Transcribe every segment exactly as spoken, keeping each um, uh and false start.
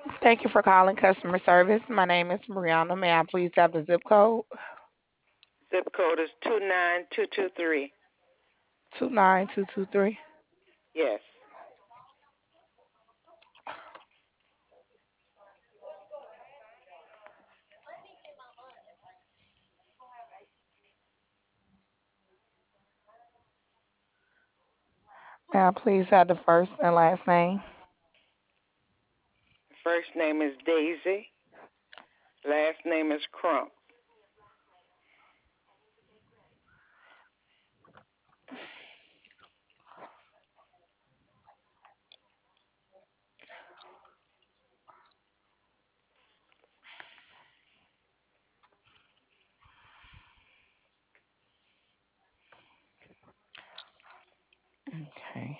Thank you for calling customer service. My name is Brianna. May I please have the zip code? Zip code is two nine two two three. two nine two two three. Yes. May I please have the first and last name? First name is Daisy. Last name is Crump. Okay.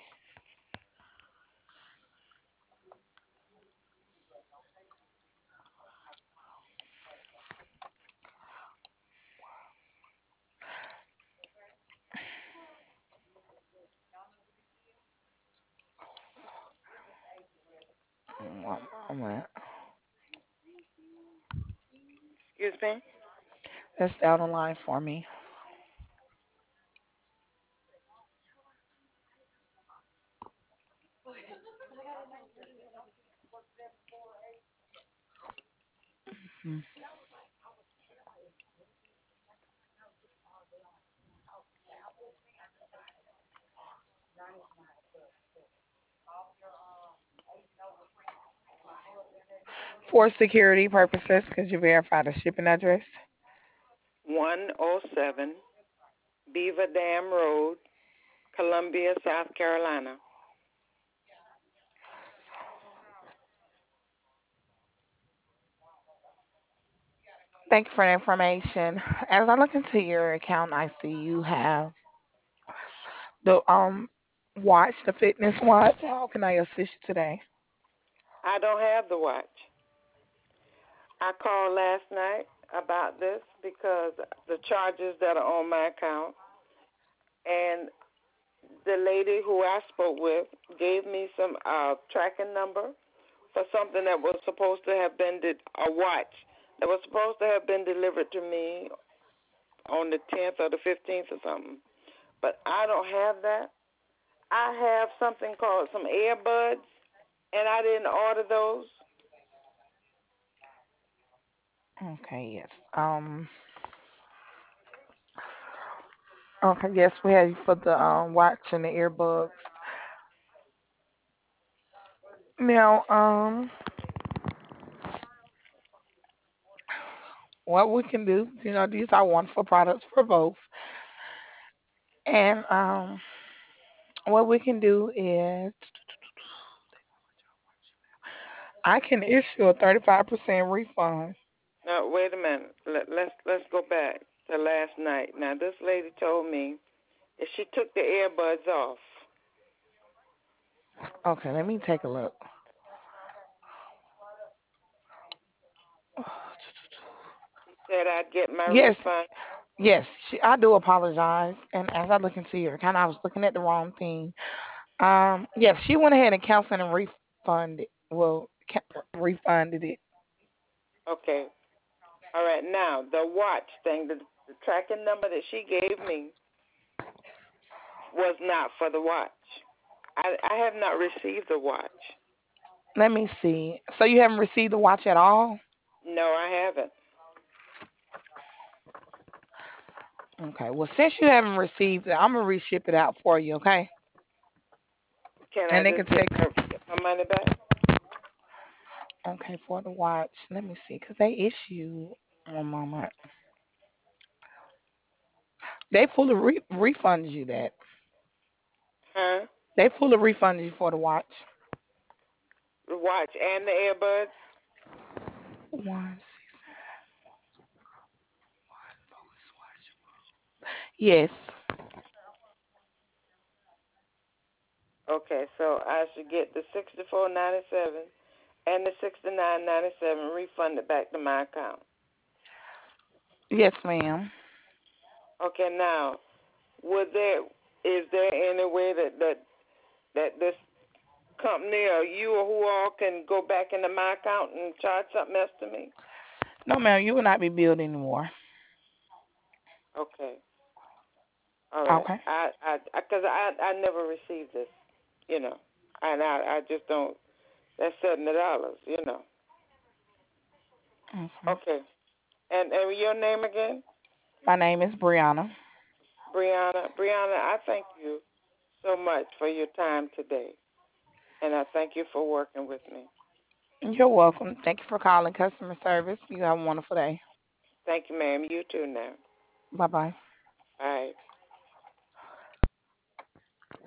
One moment. Excuse me? That's down the line for me. Hmm. For security purposes, could you verify the shipping address? one oh seven Beaver Dam Road, Columbia, South Carolina. Thank you for the information. As I look into your account, I see you have the um watch, the fitness watch. How can I assist you today? I don't have the watch. I called last night about this because the charges that are on my account, and the lady who I spoke with gave me some uh, tracking number for something that was supposed to have been de- a watch that was supposed to have been delivered to me on the tenth or the fifteenth or something. But I don't have that. I have something called some earbuds, and I didn't order those. Okay, yes. Um, okay, yes, we have you for the um watch and the earbuds. Now, um, what we can do, you know, these are wonderful products for both, and um, what we can do is I can issue a thirty-five percent refund. Now, wait a minute. Let, let's let's go back to last night. Now, this lady told me that she took the earbuds off. Okay, let me take a look. She said I'd get my Yes, refund. yes, she, I do apologize. And as I look into your account, I was looking at the wrong thing. Um, yes, she went ahead and canceled and refunded. Well, ca- refunded it. Okay. All right. Now, the watch thing, the, the tracking number that she gave me was not for the watch. I I have not received the watch. Let me see. So you haven't received the watch at all? No, I haven't. Okay. Well, since you haven't received it, I'm gonna reship it out for you. Okay. Can I And it can just get take. my get my money back? Okay, for the watch. Let me see, cause they issue one moment. They fully re- refunded you that. Huh? They fully refunded you for the watch. The watch and the earbuds? One six. Yes. Okay, so I should get the sixty four ninety seven and the sixty nine ninety seven refunded back to my account. Yes, ma'am. Okay, now would there is there any way that that that this company or you or who all can go back into my account and charge something else to me? No, ma'am, you will not be billed anymore. Okay. All right. Okay. I I because I, I I never received this, you know, and I I just don't. That's seventy dollars, you know. Okay. Okay. And and your name again? My name is Brianna. Brianna. Brianna, I thank you so much for your time today, and I thank you for working with me. You're welcome. Thank you for calling customer service. You have a wonderful day. Thank you, ma'am. You too now. Bye bye. Bye.